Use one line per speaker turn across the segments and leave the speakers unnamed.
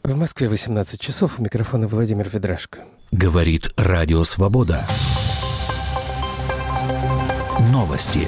В Москве 18 часов. У микрофона Владимир Ведрашко.
Говорит Радио Свобода. Новости.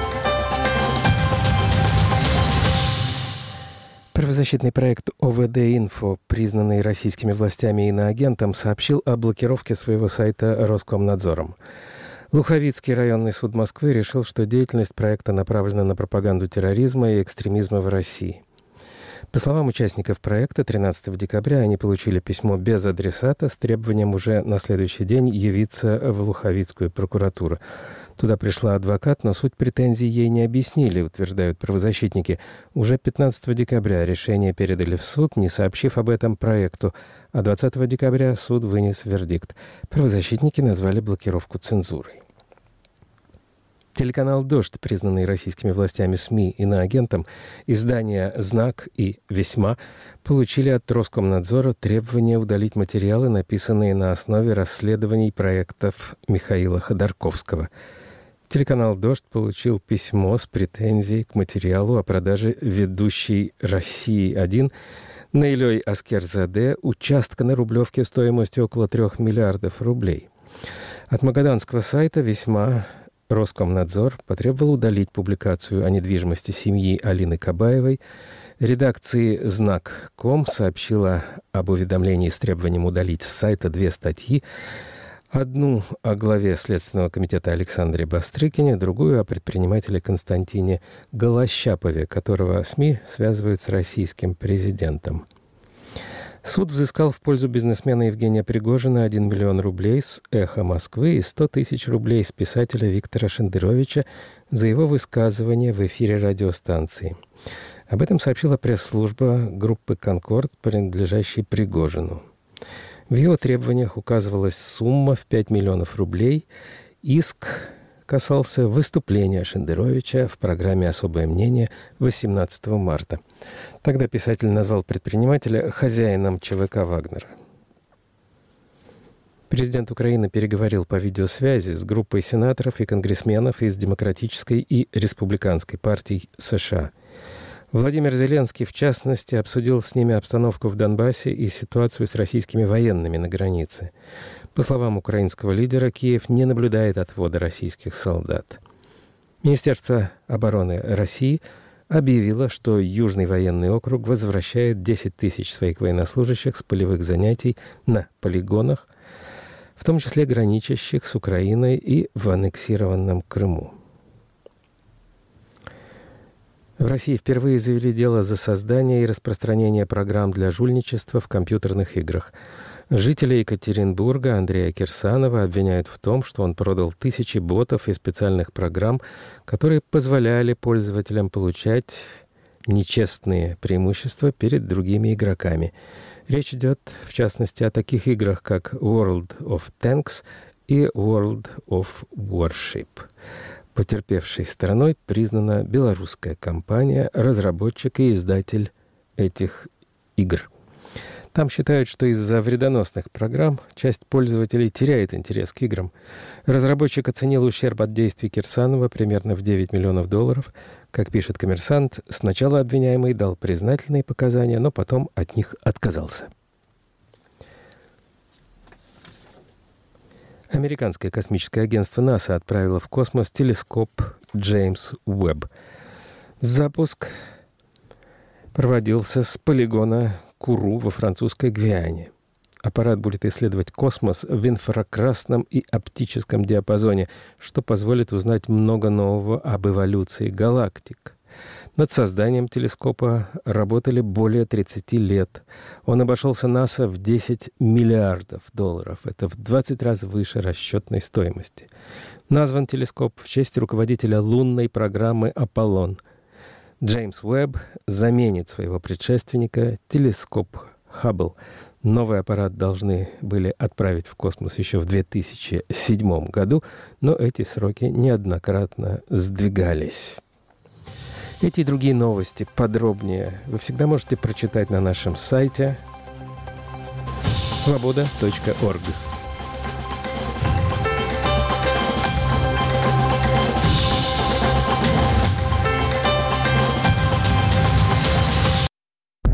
Правозащитный проект ОВД-Инфо, признанный российскими властями иноагентом, сообщил о блокировке своего сайта Роскомнадзором. Луховицкий районный суд Москвы решил, что деятельность проекта направлена на пропаганду терроризма и экстремизма в России. По словам участников проекта, 13 декабря они получили письмо без адресата с требованием уже на следующий день явиться в Луховицкую прокуратуру. Туда пришла адвокат, но суть претензий ей не объяснили, утверждают правозащитники. Уже 15 декабря решение передали в суд, не сообщив об этом проекту, а 20 декабря суд вынес вердикт. Правозащитники назвали блокировку цензурой. Телеканал «Дождь», признанный российскими властями СМИ иноагентом, издания «Знак» и «Весьма» получили от Роскомнадзора требование удалить материалы, написанные на основе расследований проектов Михаила Ходорковского. Телеканал «Дождь» получил письмо с претензией к материалу о продаже ведущей «России-1» Наилей Аскерзаде участка на Рублевке стоимостью около 3 миллиардов рублей. От магаданского сайта «Весьма» Роскомнадзор потребовал удалить публикацию о недвижимости семьи Алины Кабаевой. Редакции «Знак.ком» сообщила об уведомлении с требованием удалить с сайта 2 статьи. Одну о главе Следственного комитета Александре Бастрыкине, другую о предпринимателе Константине Голощапове, которого СМИ связывают с российским президентом. Суд взыскал в пользу бизнесмена Евгения Пригожина 1 миллион рублей с «Эхо Москвы» и 100 тысяч рублей с писателя Виктора Шендеровича за его высказывание в эфире радиостанции. Об этом сообщила пресс-служба группы «Конкорд», принадлежащей Пригожину. В его требованиях указывалась сумма в 5 миллионов рублей. Иск касался выступления Шендеровича в программе «Особое мнение» 18 марта. Тогда писатель назвал предпринимателя хозяином ЧВК «Вагнера». Президент Украины переговорил по видеосвязи с группой сенаторов и конгрессменов из Демократической и Республиканской партий США. Владимир Зеленский, в частности, обсудил с ними обстановку в Донбассе и ситуацию с российскими военными на границе. По словам украинского лидера, Киев не наблюдает отвода российских солдат. Министерство обороны России объявило, что Южный военный округ возвращает 10 тысяч своих военнослужащих с полевых занятий на полигонах, в том числе граничащих с Украиной и в аннексированном Крыму. В России впервые завели дело за создание и распространение программ для жульничества в компьютерных играх. Жителя Екатеринбурга Андрея Кирсанова обвиняют в том, что он продал тысячи ботов и специальных программ, которые позволяли пользователям получать нечестные преимущества перед другими игроками. Речь идет, в частности, о таких играх, как World of Tanks и World of Warship. Потерпевшей стороной признана белорусская компания, разработчик и издатель этих игр. Там считают, что из-за вредоносных программ часть пользователей теряет интерес к играм. Разработчик оценил ущерб от действий Кирсанова примерно в $9 миллионов. Как пишет «Коммерсант», сначала обвиняемый дал признательные показания, но потом от них отказался. Американское космическое агентство НАСА отправило в космос телескоп Джеймс Уэбб. Запуск проводился с полигона Куру во французской Гвиане. Аппарат будет исследовать космос в инфракрасном и оптическом диапазоне, что позволит узнать много нового об эволюции галактик. Над созданием телескопа работали более 30 лет. Он обошелся НАСА в $10 миллиардов. Это в 20 раз выше расчетной стоимости. Назван телескоп в честь руководителя лунной программы «Аполлон». Джеймс Уэбб заменит своего предшественника, телескоп Хаббл. Новый аппарат должны были отправить в космос еще в 2007 году, но эти сроки неоднократно сдвигались. Эти и другие новости подробнее вы всегда можете прочитать на нашем сайте svoboda.org.